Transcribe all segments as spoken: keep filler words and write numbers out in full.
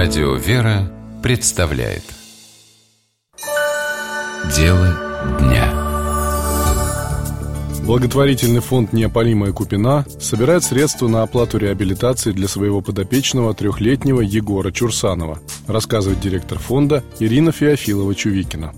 Радио «Вера» представляет Дело дня. Благотворительный фонд «Неопалимая Купина» собирает средства на оплату реабилитации для своего подопечного трехлетнего Егора Чурсанова, рассказывает директор фонда Ирина Феофилова-Чувикина.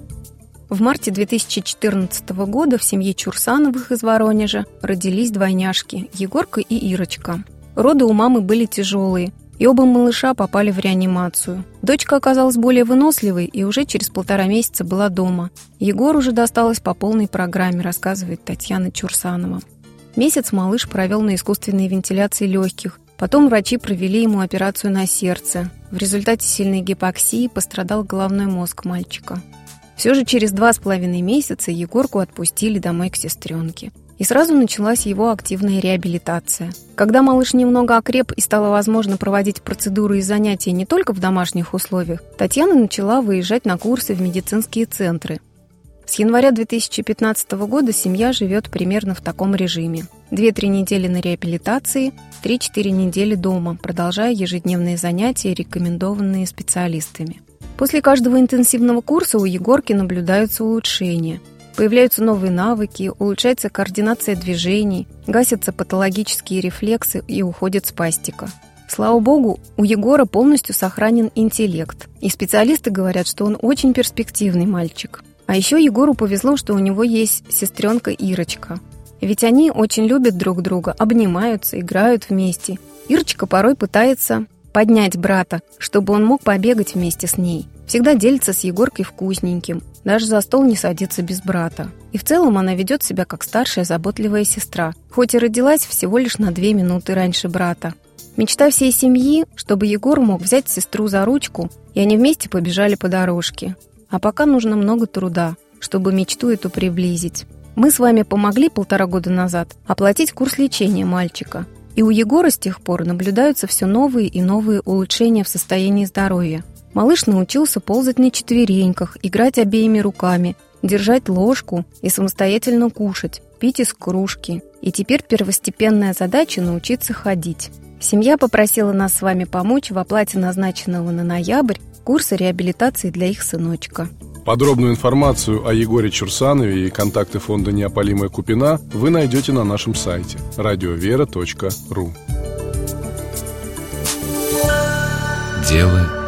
В марте две тысячи четырнадцатого года в семье Чурсановых из Воронежа родились двойняшки Егорка и Ирочка. Роды у мамы были тяжелые, и оба малыша попали в реанимацию. Дочка оказалась более выносливой и уже через полтора месяца была дома. Егору уже досталось по полной программе, рассказывает Татьяна Чурсанова. Месяц малыш провел на искусственной вентиляции легких. Потом врачи провели ему операцию на сердце. В результате сильной гипоксии пострадал головной мозг мальчика. Все же через два с половиной месяца Егорку отпустили домой к сестренке. И сразу началась его активная реабилитация. Когда малыш немного окреп и стало возможно проводить процедуры и занятия не только в домашних условиях, Татьяна начала выезжать на курсы в медицинские центры. С января две тысячи пятнадцатого года семья живет примерно в таком режиме. две-три недели на реабилитации, три-четыре недели дома, продолжая ежедневные занятия, рекомендованные специалистами. После каждого интенсивного курса у Егорки наблюдаются улучшения. Появляются новые навыки, улучшается координация движений, гасятся патологические рефлексы и уходит спастика. Слава богу, у Егора полностью сохранен интеллект. И специалисты говорят, что он очень перспективный мальчик. А еще Егору повезло, что у него есть сестренка Ирочка. Ведь они очень любят друг друга, обнимаются, играют вместе. Ирочка порой пытается поднять брата, чтобы он мог побегать вместе с ней. Всегда делится с Егоркой вкусненьким, даже за стол не садится без брата. И в целом она ведет себя как старшая заботливая сестра, хоть и родилась всего лишь на две минуты раньше брата. Мечта всей семьи, чтобы Егор мог взять сестру за ручку, и они вместе побежали по дорожке. А пока нужно много труда, чтобы мечту эту приблизить. Мы с вами помогли полтора года назад оплатить курс лечения мальчика. И у Егора с тех пор наблюдаются все новые и новые улучшения в состоянии здоровья. Малыш научился ползать на четвереньках, играть обеими руками, держать ложку и самостоятельно кушать, пить из кружки. И теперь первостепенная задача – научиться ходить. Семья попросила нас с вами помочь в оплате назначенного на ноябрь курса реабилитации для их сыночка. Подробную информацию о Егоре Чурсанове и контакты фонда «Неопалимая Купина» вы найдете на нашем сайте радиовера точка ру. Дело